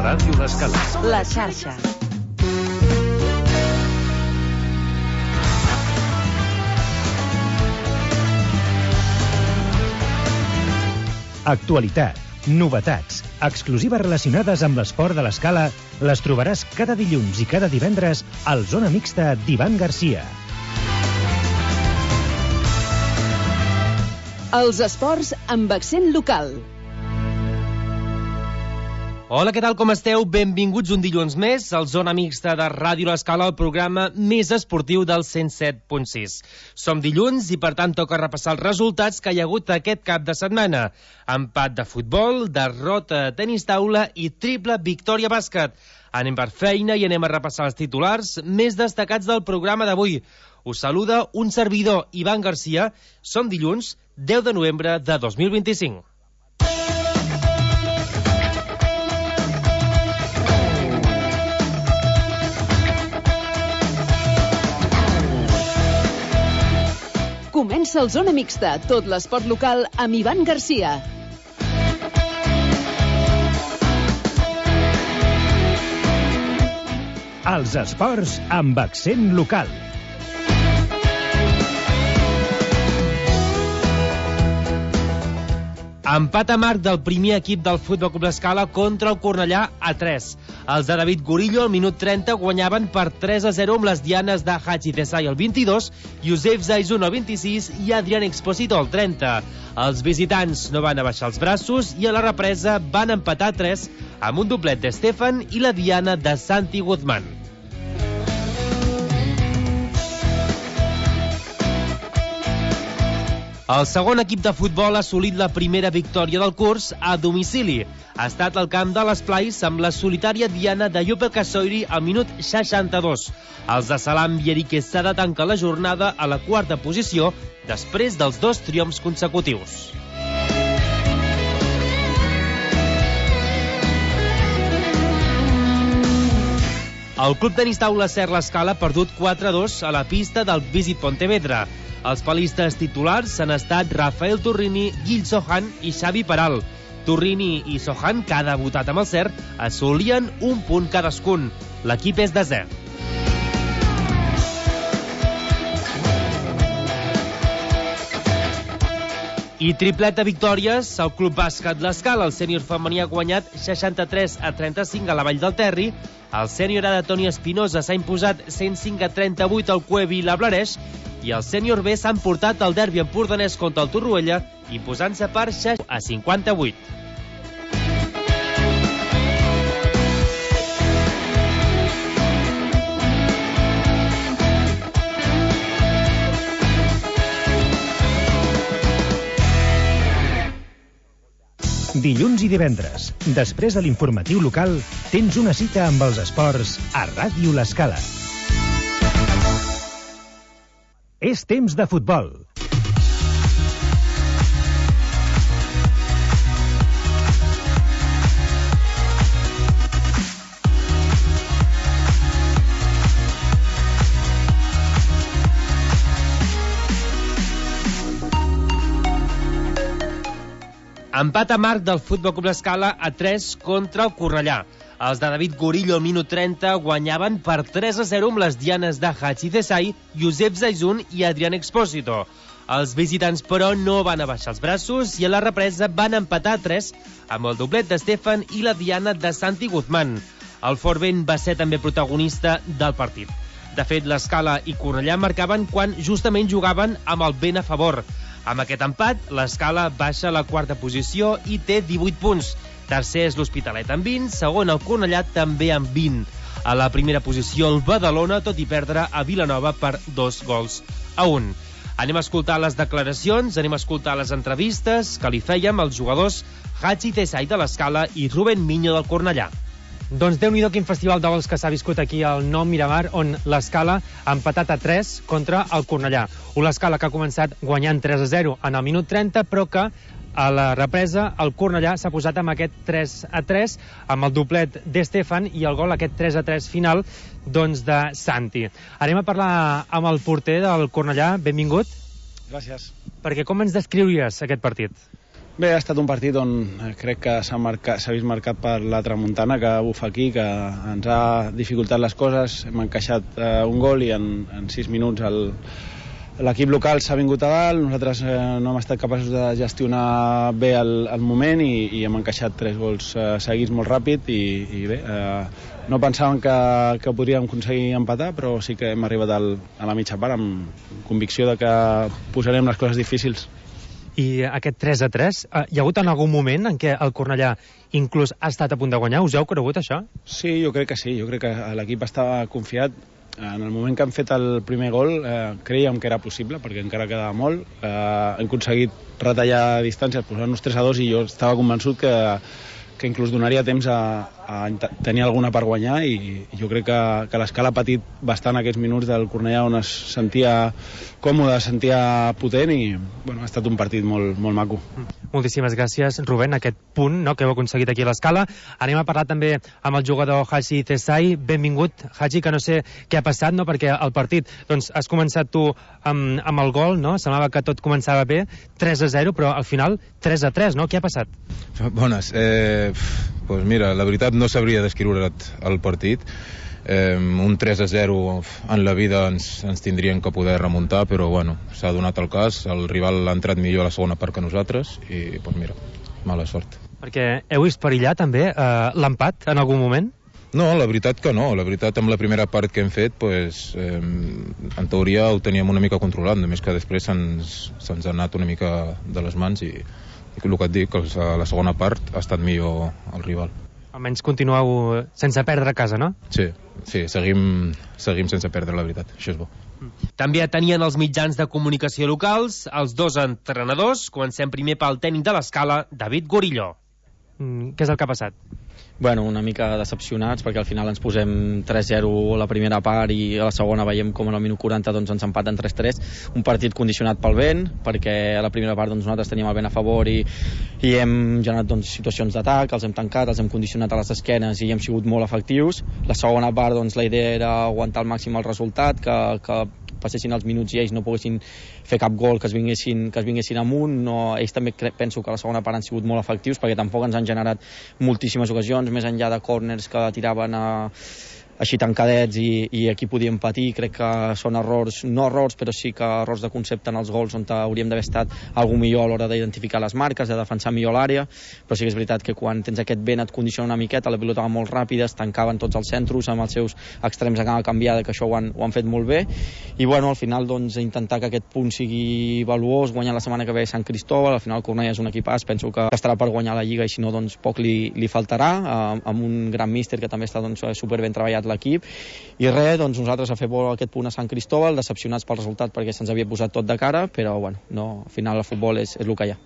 Ràdio L'Escala. La xarxa. Actualitat, novetats, exclusives relacionades amb l'esport de l'Escala les trobaràs cada dilluns i cada divendres al Zona Mixta d'Ivan Garcia. Els esports amb accent local. Hola, què tal, com esteu? Benvinguts un dilluns més al Zona Mixta de Ràdio L'Escala, el programa més esportiu del 107.6. Som dilluns i, per tant, toca repassar els resultats que hi ha hagut aquest cap de setmana. Empat de futbol, derrota de tenis taula i triple victòria bàsquet. Anem per feina i anem a repassar els titulars més destacats del programa d'avui. Us saluda un servidor, Ivan Garcia. Som dilluns, 10 de novembre de 2025. Comença el Zona Mixta, tot l'esport local amb Ivan Garcia. Els esports amb accent local. Empat amarg del primer equip del Futbol Club L'Escala contra el Cornellà a 3. Els de David Gorillo al minut 30 guanyaven per 3-0 amb les dianes de Haji Desai al 22, Josep Zaizun al 26 i Adrián Exposito al 30. Els visitants no van abaixar els braços i a la represa van empatar a 3 amb un doblet d'Estefan i la diana de Santi Guzmán. El segon equip de futbol ha assolit la primera victòria del curs a domicili. Ha estat al camp de l'Esplais amb la solitària diana de Jupel Casoiri al minut 62. Els de Salam i Eric Quesada tanquen la jornada a la quarta posició després dels 2 triomfs consecutius. El Club Tenis Taula Ser l'Escala ha perdut 4-2 a la pista del Visit Pontevedra. Els palistes titulars han estat Rafael Turrini, Gil Sohan i Xavi Peral. Turrini i Sohan, que ha debutat amb el Ser, assolien un punt cadascun. L'equip és desè. I triplet de victòries, el Club Bàsquet L'Escala, el sènior femení ha guanyat 63-35 a la Vall del Terri, el sènior A de Toni Espinosa s'ha imposat 105-38 al Cuevi i la Blareix, i el sènior B s'ha emportat el derbi empordanès contra el Torroella, imposant-se per 60-58. Dilluns i divendres, després de l'informatiu local, tens una cita amb els esports a Ràdio L'Escala. És temps de futbol. Empat amarg del Futbol Club L'Escala a 3 contra el Cornellà. Els de David Gorillo al minut 30 guanyaven per 3-0 amb les dianes de Haji Desai, Josep Zaizun i Adrián Exposito. Els visitants, però, no van abaixar els braços i a la represa van empatar a 3 amb el doblet d'Estefan i la diana de Santi Guzmán. El Forvent va ser també protagonista del partit. De fet, l'Escala i Cornellà marcaven quan justament jugaven amb el vent a favor. Amb aquest empat, l'Escala baixa a la quarta posició i té 18 punts. Tercer és l'Hospitalet amb 20, segon el Cornellà també amb 20. A la primera posició el Badalona, tot i perdre a Vilanova per 2-1. Anem a escoltar les declaracions, anem a escoltar les entrevistes que li fèiem als jugadors Haji Desai de l'Escala i Rubén Miño del Cornellà. Doncs Déu-n'hi-do quin festival de gols que s'ha viscut aquí al Nou Miramar, on l'Escala ha empatat a 3 contra el Cornellà. L'Escala que ha començat guanyant 3-0 en el minut 30, però que a la represa el Cornellà s'ha posat amb aquest 3-3, amb el doblet d'Estefan i el gol, aquest 3-3 final, doncs de Santi. Anem a parlar amb el porter del Cornellà. Benvingut. Gràcies. Perquè com ens descriuries aquest partit? Bé, ha estat un partit on crec que s'ha vist marcat per la tramuntana que bufa aquí, que ens ha dificultat les coses. Hem encaixat un gol i en 6 minuts l'equip local s'ha vingut a dalt. Nosaltres no hem estat capaços de gestionar bé el moment i hem encaixat 3 gols seguits molt ràpid i bé, no pensàvem que podríem aconseguir empatar, però sí que hem arribat a la mitja part amb convicció de que posarem les coses difícils. I aquest 3-3, hi ha hagut en algun moment en què el Cornellà inclús ha estat a punt de guanyar? Us heu cregut això? Sí, jo crec que sí. Jo crec que l'equip estava confiat. En el moment que hem fet el primer gol creiem que era possible, perquè encara quedava molt. Hem aconseguit retallar distàncies, posar-nos 3-2 i jo estava convençut que inclús donaria temps a tenir alguna per guanyar i jo crec que l'Escala ha patit bastant aquests minuts del Cornellà on es sentia còmode, es sentia potent i bueno, ha estat un partit molt, molt maco. Moltíssimes gràcies, Rubén, aquest punt que heu aconseguit aquí a l'Escala. Anem a parlar també amb el jugador Haji Thesai. Benvingut, Haji, que no sé què ha passat, perquè el partit has començat tu amb el gol, semblava que tot començava bé, 3-0, però al final 3-3, Què ha passat? Bones. Pues mira, la veritat no sabria descriure el partit. Un 3-0 en la vida ens tindrien que poder remuntar, però bueno, s'ha donat el cas, el rival ha entrat millor a la segona part que nosaltres i pues mira, mala sort. Perquè heu vist perillar també l'empat en algun moment? No, la veritat que no. La veritat, amb la primera part que hem fet, en teoria ho teníem una mica controlat, només que després se'ns ha anat una mica de les mans i el que et dic, que a la segona part ha estat millor el rival. Almenys continueu sense perdre a casa, no? Sí, seguim sense perdre, la veritat, això és bo. També atenien els mitjans de comunicació locals, els 2 entrenadors. Comencem primer pel tècnic de l'Escala, David Gorillo. Què és el que ha passat? Bueno, una mica decepcionats perquè al final ens posem 3-0 a la primera part i a la segona veiem com en el minut 40 ens empaten 3-3, un partit condicionat pel vent, perquè a la primera part nosaltres teníem el vent a favor i hem generat situacions d'atac, els hem tancat, els hem condicionat a les esquenes i hem sigut molt efectius. La segona part la idea era aguantar al màxim el resultat, que passessin els minuts i ells no poguessin fer cap gol, que es vinguessin amunt. Ells també penso que a la segona part han sigut molt efectius perquè tampoc ens han generat moltíssimes ocasions, més enllà de córners que tiraven així tancadets i aquí podíem patir. Crec que són errors, no errors, però sí que errors de concepte en els gols on hauríem d'haver estat algú millor a l'hora d'identificar les marques, de defensar millor l'àrea, però sí que és veritat que quan tens aquest vent et condiciona una miqueta, la pilota va molt ràpida, es tancaven tots els centros amb els seus extrems a canviada, que això ho han fet molt bé, i bueno, al final intentar que aquest punt sigui valuós, guanyar la setmana que ve Sant Cristóbal. Al final el Cornellà és un equipàs, penso que estarà per guanyar la Lliga i si no, poc li faltarà, amb un gran míster que també està super ben treballat l'equip, i res, nosaltres a fer bo aquest punt a Sant Cristóbal, decepcionats pel resultat perquè se'ns havia posat tot de cara, però bueno, al final el futbol és el que hi ha.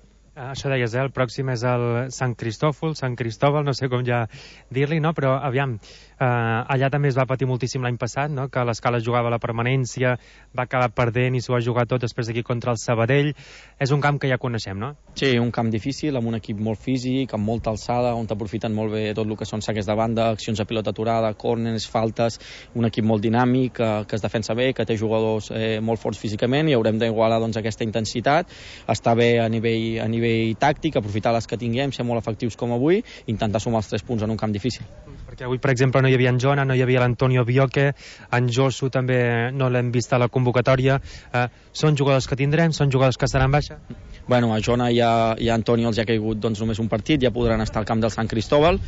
Això deies, el pròxim és el Sant Cristóbal, no sé com ja dir-li, però aviam, allà també es va patir moltíssim l'any passat, que l'Escala jugava a la permanència, va acabar perdent i s'ho va jugar tot després d'aquí contra el Sabadell. És un camp que ja coneixem, no? Sí, un camp difícil, amb un equip molt físic, amb molta alçada, on t'aprofiten molt bé tot el que són saques de banda, accions a pilota aturada, córners, faltes, un equip molt dinàmic, que es defensa bé, que té jugadors molt forts físicament, i haurem d'igualar aquesta intensitat, estar bé a nivell tàctic, aprofitar les que tinguem, ser molt efectius com avui, intentar sumar els 3 punts en un camp difícil. Perquè avui, per exemple, no hi havia en Jona, no hi havia l'Antonio Bioque, en Josu també no l'hem vist a la convocatòria. Són jugadors que tindrem? Són jugadors que estaran baixa? Bueno, a Jona i a Antonio els ha caigut només un partit, ja podran estar al camp del Sant Cristóbal,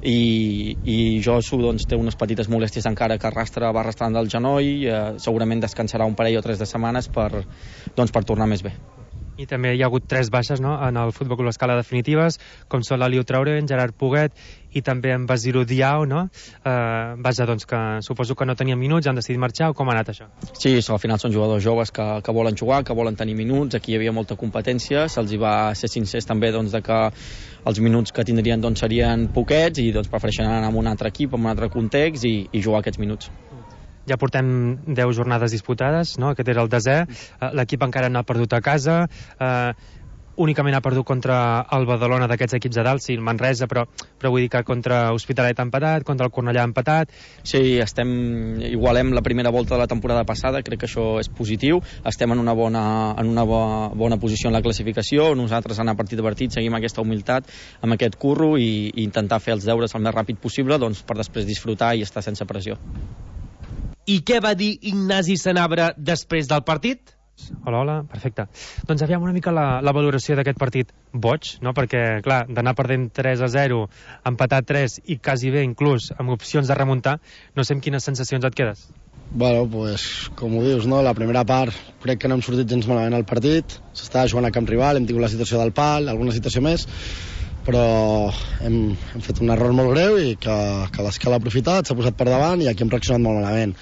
i Josu té unes petites molèsties encara que va arrastrant del genoll, segurament descansarà un parell o 3 de setmanes per tornar més bé. I també hi ha hagut 3 baixes en el Futbol Club Escala definitives, com són l'Aliu Traoré, en Gerard Puguet i també en Basiru Diao, vaja, que suposo que no tenien minuts, han decidit marxar, o com ha anat això? Sí, al final són jugadors joves que volen jugar, que volen tenir minuts. Aquí hi havia molta competència, se'ls va ser sincers també de que els minuts que tindrien serien poquets i prefereixen anar amb un altre equip, amb un altre context i jugar aquests minuts. Ja portem 10 jornades disputades, aquest era el 10è, l'equip encara no ha perdut a casa, únicament ha perdut contra el Badalona d'aquests equips de dalt, sí, el Manresa, però vull dir que contra Hospitalet ha empatat, contra el Cornellà ha empatat. Sí, igualem la primera volta de la temporada passada, crec que això és positiu, estem en una bona posició en la classificació, nosaltres anar partit a partit seguim aquesta humilitat, amb aquest curro i intentar fer els deures el més ràpid possible, doncs per després disfrutar i estar sense pressió. I què va dir Ignasi Sanabra després del partit? Hola, perfecte. Doncs aviam una mica la valoració d'aquest partit boig, no? Perquè, clar, d'anar perdent 3-0, empatar 3 i quasi bé inclús amb opcions de remuntar, no sé amb quines sensacions et quedes. Bueno, pues, com ho dius, no? La primera part crec que no hem sortit gens malament al partit, s'estava jugant a camp rival, hem tingut la situació del pal, alguna situació més, però hem fet un error molt greu i que l'Escala ha aprofitat, s'ha posat per davant i aquí hem reaccionat molt malament.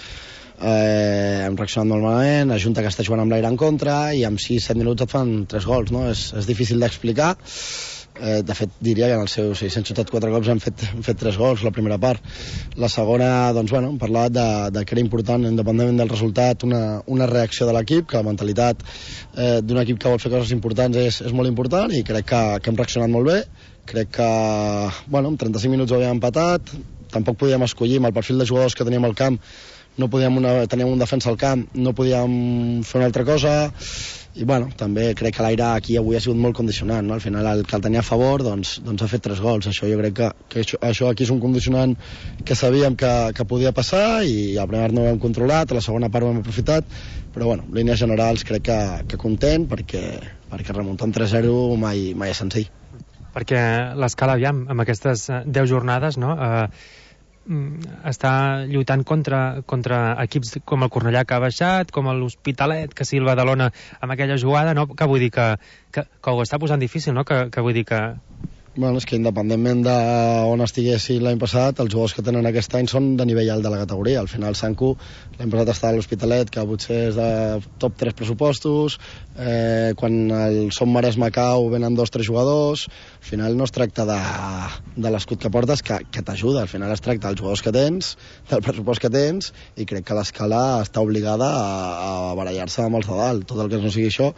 Hem reaccionat molt malament, la Junta que està jugant amb l'aire en contra i amb 6-7 minuts et fan 3 gols, no? És difícil d'explicar. De fet, diria que en els seus 674 cops hem fet 3 gols la primera part. La segona, doncs bueno, hem parlat de que era important, independentment del resultat, una reacció de l'equip, que la mentalitat d'un equip que vol fer coses importants és molt important i crec que hem reaccionat molt bé. Crec que, bueno, en 35 minuts ho havíem empatat, tampoc podíem escollir amb el perfil de jugadors que teníem al camp, teníem un defensa al camp, no podíem fer una altra cosa i bueno, també crec que l'aire aquí avui ha sigut molt condicionant, no? Al final el que el tenia a favor doncs ha fet 3 gols, això jo crec que això aquí és un condicionant que sabíem que podia passar i al primer no ho hem controlat, a la segona part ho hem aprofitat, però bueno, línies generals crec que content perquè remuntar un 3-0 mai és senzill. Perquè l'Escala, aviam, amb aquestes 10 jornades, no? Està lluitant contra equips com el Cornellà, que ha baixat, com l'Hospitalet, que sí, el Badalona amb aquella jugada, no? Que vull dir que ho està posant difícil, no? Que vull dir que... Bueno, és que independentment d'on estiguessin l'any passat, els jugadors que tenen aquest any són de nivell alt de la categoria. Al final, Sanku, l'any passat estava a l'Hospitalet, que potser és de top 3 pressupostos, quan el Som Maresme cau venen 2 o 3 jugadors, al final no es tracta de l'escut que portes que t'ajuda, al final es tracta dels jugadors que tens, del pressupost que tens, i crec que l'Escala està obligada a barallar-se amb els de dalt. Tot el que no sigui això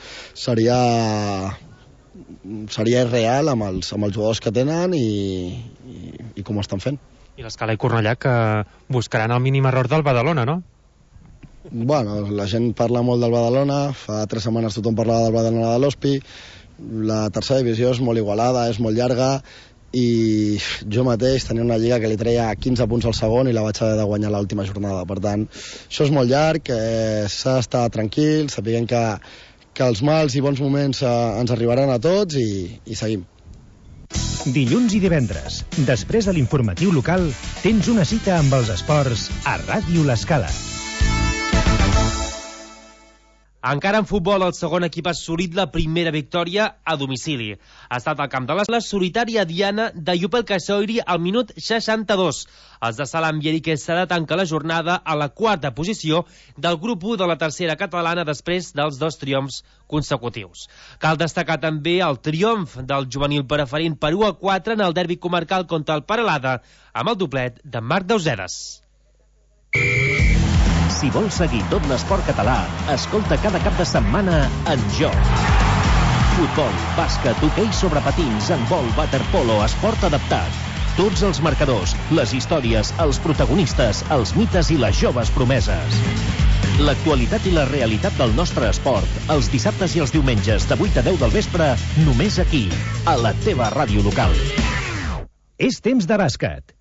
seria irreal amb els jugadors que tenen i com ho estan fent. I l'Escala i Cornellà que buscaran el mínim error del Badalona, no? Bueno, la gent parla molt del Badalona, fa 3 setmanes tothom parlava del Badalona de l'Hospi, la tercera divisió és molt igualada, és molt llarga i jo mateix tenia una lliga que li treia 15 punts al segon i la vaig haver de guanyar l'última jornada. Per tant, això és molt llarg, s'ha d'estar tranquil, sapiguem que els mals i bons moments ens arribaran a tots i seguim. Dilluns i divendres, després de l'informatiu local, tens una cita amb els esports a Ràdio l'Escala. Encara en futbol, el segon equip ha assolit la primera victòria a domicili. Ha estat al camp de la solitària diana de Jupel Casoiri al minut 62. Els de Salam i Eric Estrada tanca la jornada a la 4a posició del grup 1 de la tercera catalana després dels 2 triomfs consecutius. Cal destacar també el triomf del juvenil preferent per 1-4 en el derbi comarcal contra el Peralada amb el doblet de Marc Dauseres. Si vols seguir tot l'esport català, escolta cada cap de setmana En Joc. Futbol, bàsquet, hoquei sobre patins, handbol, waterpolo, esport adaptat. Tots els marcadors, les històries, els protagonistes, els mites i les joves promeses. L'actualitat i la realitat del nostre esport, els dissabtes i els diumenges de 8 a 10 del vespre, només aquí, a la teva ràdio local. És temps de bàsquet.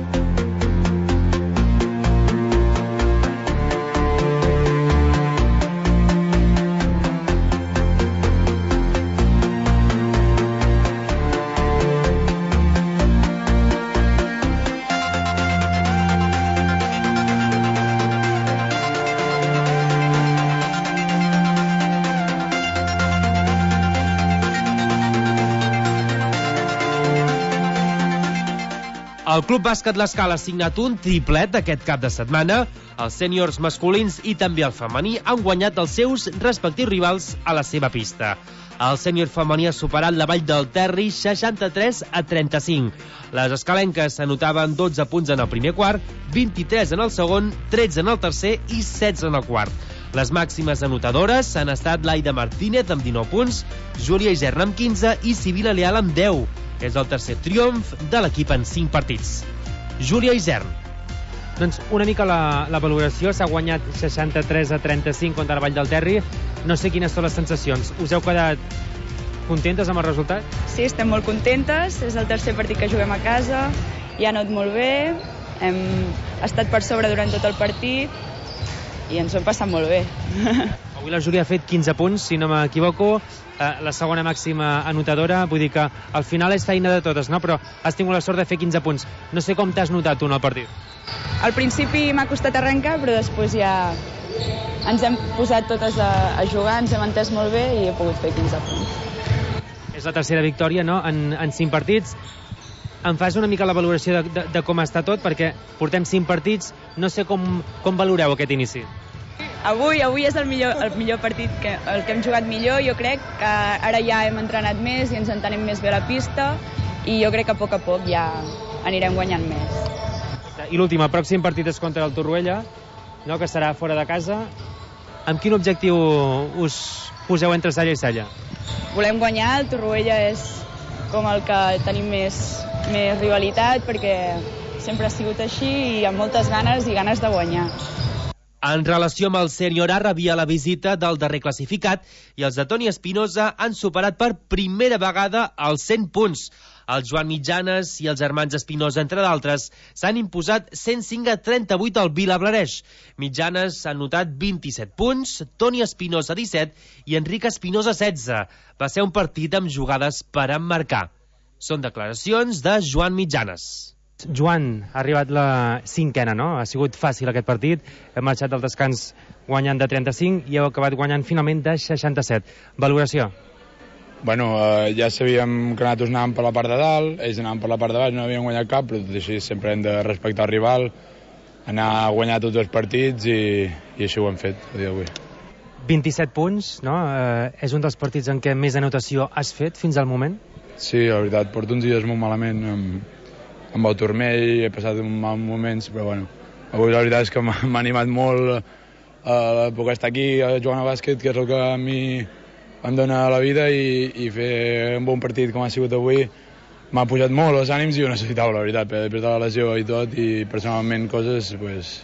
El Club Bàsquet l'Escala ha signat un triplet aquest cap de setmana. Els sèniors masculins i també el femení han guanyat els seus respectius rivals a la seva pista. El sènior femení ha superat la Vall del Terri 63-35. Les escalenques anotaven 12 punts en el primer quart, 23 en el segon, 13 en el tercer i 16 en el quart. Les màximes anotadores han estat Laida Martínez amb 19 punts, Júlia Isern amb 15 i Sibila Leal amb 10. És el tercer triomf de l'equip en 5 partits. Júlia Isern. Doncs una mica la valoració. S'ha guanyat 63-35 contra la Vall del Terri. No sé quines són les sensacions. Us heu quedat contentes amb el resultat? Sí, estem molt contentes. És el tercer partit que juguem a casa. Ja ha anat molt bé. Hem estat per sobre durant tot el partit i ens ho hem passat molt bé. Avui la Júlia ha fet 15 punts, si no m'equivoco, la segona màxima anotadora, vull dir que al final és feina de totes, no? Però has tingut la sort de fer 15 punts. No sé com t'has notat tu en el partit. Al principi m'ha costat arrencar, però després ja ens hem posat totes a jugar, ens hem entès molt bé i he pogut fer 15 punts. És la tercera victòria, no?, en 5 partits. Em fas una mica la valoració de com està tot, perquè portem 5 partits. No sé com valoreu aquest inici. Avui és el millor partit que hem jugat millor. Jo crec que ara ja hem entrenat més i ens entenem més bé a la pista i jo crec que a poc ja anirem guanyant més. I l'últim, el pròxim partit és contra el Torroella, no?, que serà fora de casa. Amb quin objectiu us poseu entre cella i cella? Volem guanyar, el Torroella és com el que tenim més rivalitat, perquè sempre ha sigut així i amb moltes ganes i ganes de guanyar. En relació amb el Sènior A, rebia la visita del darrer classificat i els de Toni Espinosa han superat per primera vegada els 100 punts. Els Joan Mitjanes i els germans Espinosa, entre d'altres, s'han imposat 105-38 al Vilablareix. Mitjanes ha anotat 27 punts, Toni Espinosa 17 i Enric Espinosa 16. Va ser un partit amb jugades per emmarcar. Són declaracions de Joan Mitjanes. Joan, ha arribat la 5ena, no? Ha sigut fàcil aquest partit. Hem marxat del descans guanyant de 35 i heu acabat guanyant finalment de 67. Valoració? Bueno, ja sabíem que nosaltres anàvem per la part de dalt, ells anaven per la part de baix, no havíem guanyat cap, però tot així sempre hem de respectar el rival, anar a guanyar tots els partits i així ho hem fet a dia d'avui. 27 punts, no? És un dels partits en què més anotació has fet fins al moment? Sí, la veritat, porto uns dies molt malament amb el turmell, he passat uns mals moments, però bueno, avui la veritat és que m'ha animat molt a poder estar aquí jugant a bàsquet, que és el que a mi em dona la vida, i fer un bon partit com ha sigut avui m'ha pujat molt els ànims i ho necessitava, la veritat, després de la lesió i tot, i personalment coses, pues,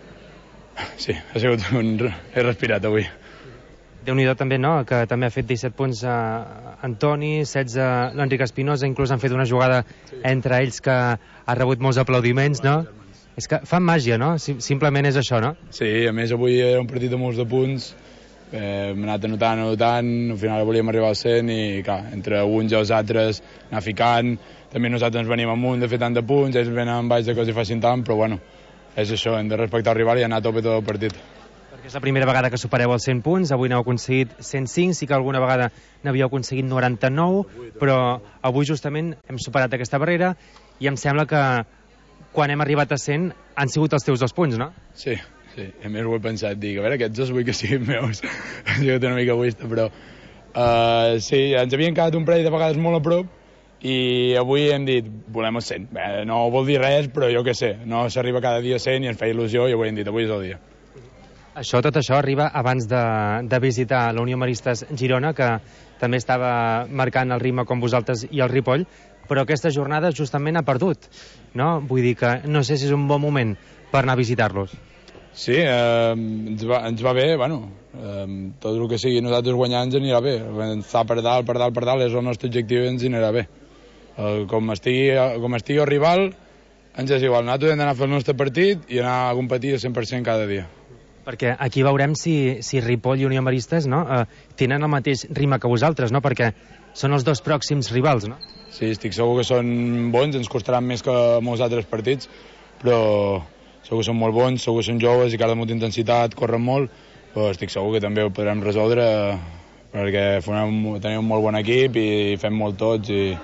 sí, ha sigut he respirat avui. Déu-n'hi-do també, no?, que també ha fet 17 punts Antoni, 16 l'Enric Espinosa, inclús han fet una jugada entre ells que ha rebut molts aplaudiments, no? És que fan màgia, no? Simplement és això, no? Sí, a més avui era un partit de molts de punts, hem anat anotant, al final volíem arribar al 100 i clar, entre uns i els altres anar ficant, també nosaltres ens venim amunt de fer tant de punts, ells venen baix de que els hi facin tant, però bueno, és això, hem de respectar el rival i anar a tope tot el partit. Perquè és la primera vegada que supereu els 100 punts, avui n'heu aconseguit 105, sí que alguna vegada n'havíeu aconseguit 99, però avui justament hem superat aquesta barrera i em sembla que quan hem arribat a 100 han sigut els teus 2 punts, no? Sí, a més ho he pensat, dic, a veure, aquests 2 vull que siguin meus, ha sigut una mica egoista, però sí, ens havien quedat un parell de vegades molt a prop i avui hem dit, volem els 100. Bé, no vol dir res, però jo què sé, no s'arriba cada dia a 100 i ens feia il·lusió i avui hem dit, avui és el dia. Tot això arriba abans de visitar la Unió Maristes Girona, que també estava marcant el ritme com vosaltres i el Ripoll, però aquesta jornada justament ha perdut, no? Vull dir que no sé si és un bon moment per anar a visitar-los. Sí, ens va bé, bueno, tot el que sigui nosaltres guanyar ens anirà bé, estar per dalt és el nostre objectiu i ens anirà bé. Com estigui el rival, ens és igual, nosaltres hem d'anar a fer el nostre partit i anar a competir al 100% cada dia. Perquè aquí veurem si Ripoll i Unió Maristes, no, tenen el mateix ritme que vosaltres, no? Perquè són els 2 pròxims rivals, no? Sí, estic segur que són bons, ens costaran més que molts altres partits, però segur que són molt bons, segur que són joves i que ara de molta intensitat, corren molt, però estic segur que també ho podrem resoldre perquè tenim un molt bon equip i fem molt tots i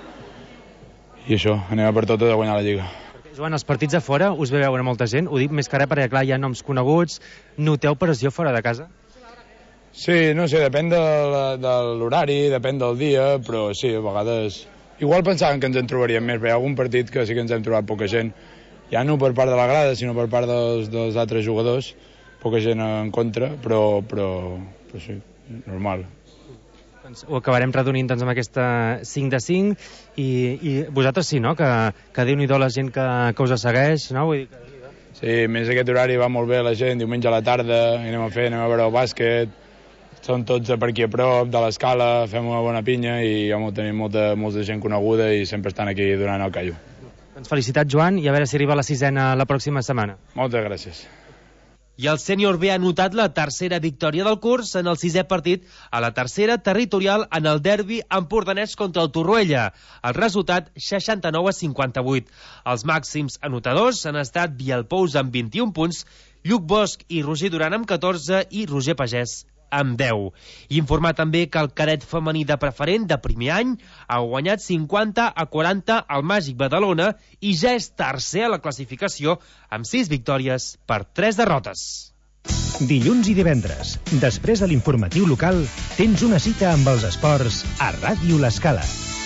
això, anem a per totes a guanyar la Lliga. Joan, els partits a fora us ve veure molta gent? Ho dic més que res perquè, clar, hi ha noms coneguts. Noteu pressió fora de casa? Sí, no sé, depèn de l'horari, depèn del dia, però sí, a vegades... Igual pensàvem que ens en trobaríem més, però hi ha algun partit que sí que ens hem trobat poca gent. Ja no per part de la grada, sinó per part dels altres jugadors, poca gent en contra, però sí, normal. Doncs ho acabarem redonint doncs, amb aquesta 5 de 5 i vosaltres sí, no? Que Déu-n'hi-do la gent que us segueix, no? Vull dir que... Sí, més aquest horari va molt bé la gent, diumenge a la tarda, anem a veure el bàsquet, són tots per aquí a prop, de l'Escala, fem una bona pinya i tenim molta gent coneguda i sempre estan aquí donant el callo. Doncs felicitats, Joan, i a veure si arriba la 6ena la pròxima setmana. Moltes gràcies. I el sènior B ha anotat la tercera victòria del curs en el 6è partit a la tercera territorial en el derbi empordanès contra el Torroella. El resultat, 69-58. Els màxims anotadors han estat Biel Pous amb 21 punts, Lluc Bosch i Roger Duran amb 14 i Roger Pagès amb 10. Informar també que el cadet femení de preferent de primer any ha guanyat 50-40 al Màgic Badalona i ja és tercer a la classificació amb 6 victòries per 3 derrotes. Dilluns i divendres, després de l'informatiu local, tens una cita amb els esports a Ràdio L'Escala.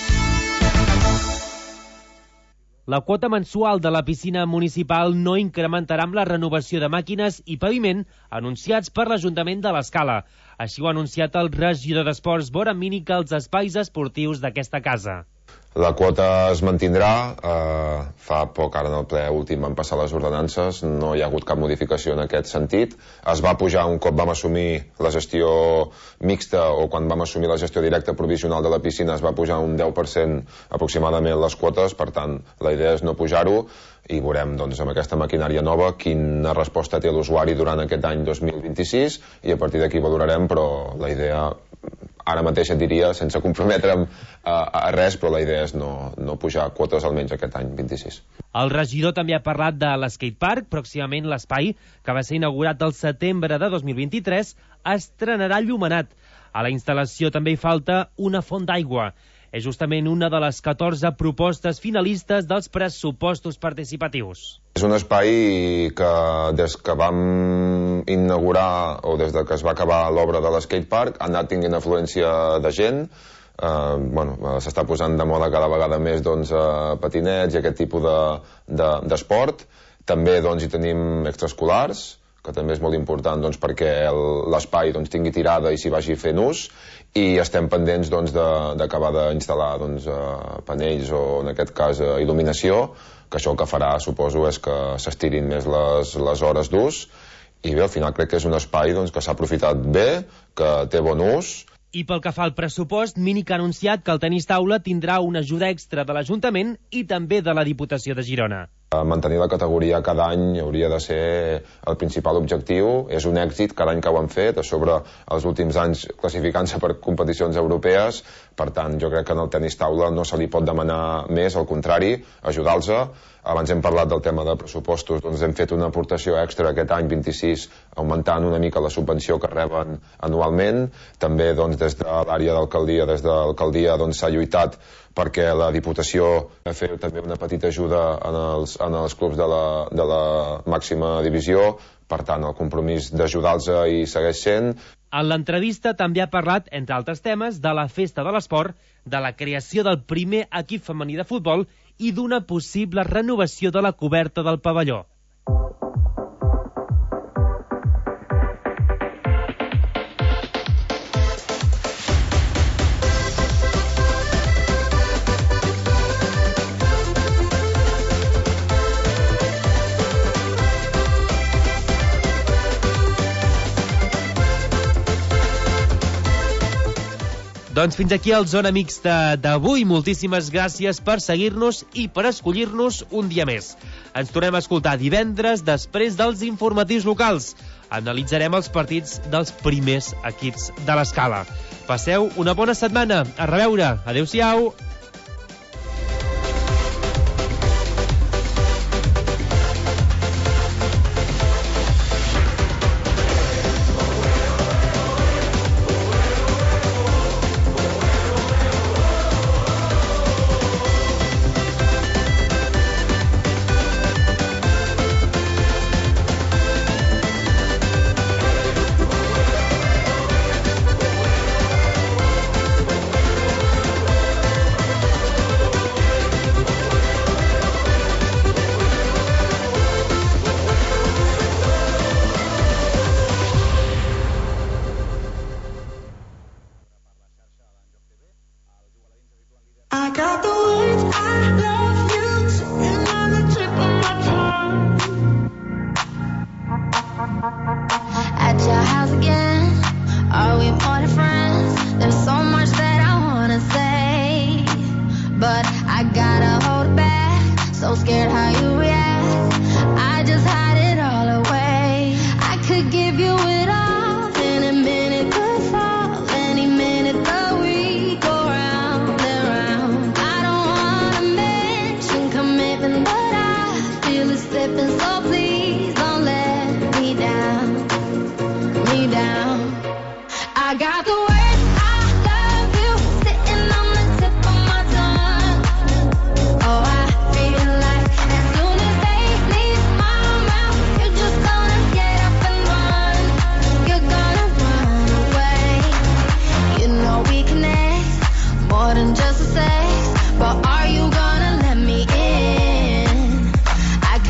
La quota mensual de la piscina municipal no incrementarà amb la renovació de màquines i paviment anunciats per l'Ajuntament de l'Escala. Així ho ha anunciat el regidor d'Esports, Bora Mínica, als espais esportius d'aquesta casa. La quota es mantindrà, fa poc ara en el ple últim van passar les ordenances, no hi ha hagut cap modificació en aquest sentit. Es va pujar un cop vam assumir la gestió mixta o quan vam assumir la gestió directa provisional de la piscina es va pujar un 10% aproximadament les quotes, per tant la idea és no pujar-ho i veurem doncs, amb aquesta maquinària nova quina resposta té l'usuari durant aquest any 2026 i a partir d'aquí valorarem, però la idea ara mateix et diria, sense comprometre'm a res, però la idea és no pujar quotes almenys aquest any 26. El regidor també ha parlat de l'skatepark. Pròximament l'espai, que va ser inaugurat el setembre de 2023, estrenarà llumenat. A la instal·lació també hi falta una font d'aigua. És justament una de les 14 propostes finalistes dels pressupostos participatius. És un espai que des que vam inaugurar o des que es va acabar l'obra de l'skatepark ha anat tinguent afluència de gent. S'està posant de moda cada vegada més patinets i aquest tipus d'esport. També hi tenim extraescolars, que també és molt important perquè l'espai tingui tirada i s'hi vagi fent ús, i estem pendents d'acabar d'instal·lar panells o en aquest cas il·luminació, que això el que farà, suposo, és que s'estirin més les hores d'ús, i bé, al final crec que és un espai que s'ha aprofitat bé, que té bon ús. I pel que fa al pressupost, Mínic ha anunciat que el tenis taula tindrà una ajuda extra de l'Ajuntament i també de la Diputació de Girona. Mantenir la categoria cada any hauria de ser el principal objectiu. És un èxit cada any que ho han fet, a sobre els últims anys classificant-se per competicions europees. Per tant, jo crec que en el tenis taula no se li pot demanar més, al contrari, ajudar-los. Abans hem parlat del tema de pressupostos, hem fet una aportació extra aquest any 26, augmentant una mica la subvenció que reben anualment. També des de l'àrea d'alcaldia, s'ha lluitat perquè la Diputació ha fet també una petita ajuda en els clubs de la màxima divisió. Per tant, el compromís d'ajudar-los hi segueix sent. En l'entrevista també ha parlat, entre altres temes, de la festa de l'esport, de la creació del primer equip femení de futbol i d'una possible renovació de la coberta del pavelló. Doncs fins aquí el Zona Mixta d'avui. Moltíssimes gràcies per seguir-nos i per escollir-nos un dia més. Ens tornem a escoltar divendres després dels informatius locals. Analitzarem els partits dels primers equips de l'Escala. Passeu una bona setmana. A reveure. Adéu-siau.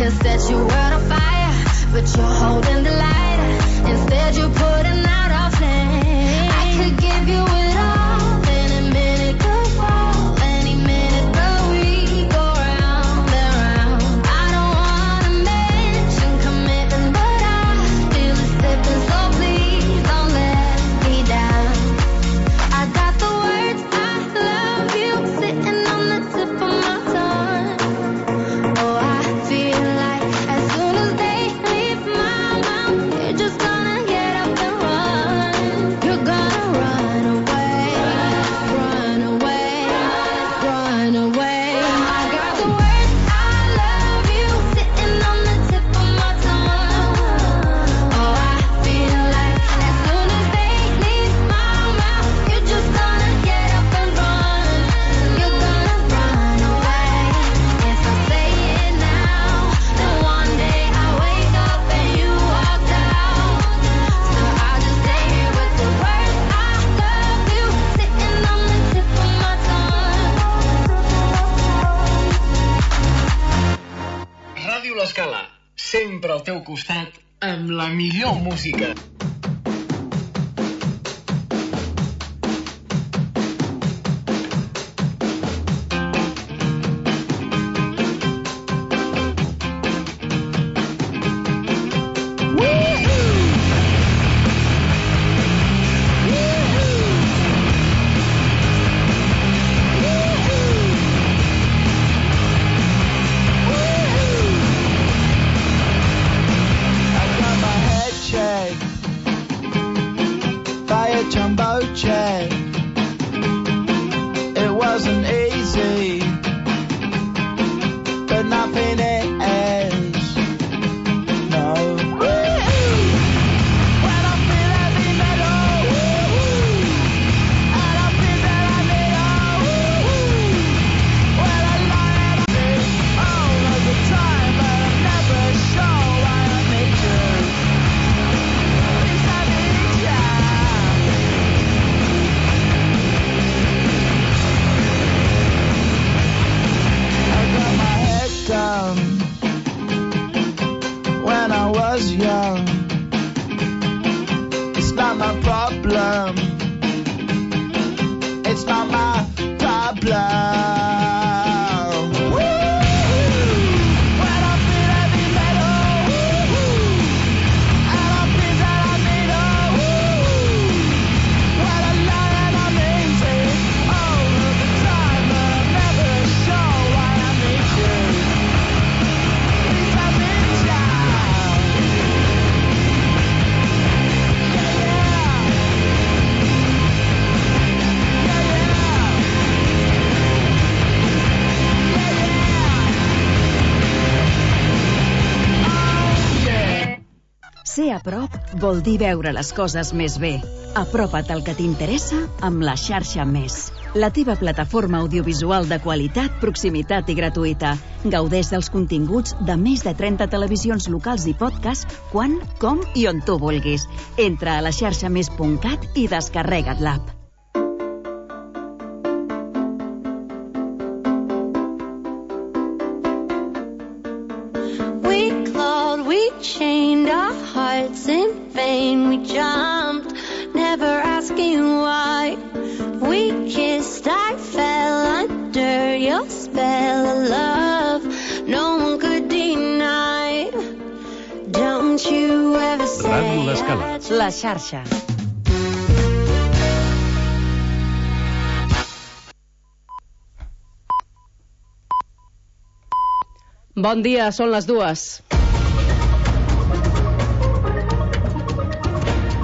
could set your world on fire, but you're holding the light. Instead, you're putting out our flame. I could give you it all. Any minute could fall. Any minute, but we go round and round. I don't wanna mention commitment, but I feel it slipping, so please don't let me down. I got the words I love you sitting on the tip of my tongue. Oh, I feel like as soon as they leave my mouth, you're just gonna get up and run. You're gonna run away, run away, run away. I got the words I love you sitting on the tip of my tongue. Oh, I feel like as soon as they leave my mouth, you're just gonna get up and run. You're gonna run away. If I say it now, then one day I wake up and you walked out. So I'll just stay here with the words I love you sitting on the tip of my tongue. Ràdio L'Escala, sempre al teu costat amb la millor música. I got my head checked by a jumbo jet. It wasn't easy, but nothing is. No. When I feel heavy metal, and I feel that I need when I lie and I think all of the time, but I'm never sure why I need you. Please I need ya. I got my head down when I was young. It's not my problem. It's not my problem. When I feel heavy metal, and I feel that I need when I lie and I'm easy all of the time, but I'm never sure why I need you. Please I need ya. Ser a prop vol dir veure les coses més bé. Apropa't al que t'interessa amb la xarxa Més. La teva plataforma audiovisual de qualitat, proximitat i gratuïta. Gaudeix dels continguts de més de 30 televisions locals i podcast quan, com i on tu vulguis. Entra a laxarxamés.cat i descarrega't l'app. We clawed, we chained our hearts in vain. We jumped, never asking why. We kissed, I fell under your spell of love. No one could deny. Don't you ever say Ràdio L'Escala. La xarxa. Bon dia, són les 2.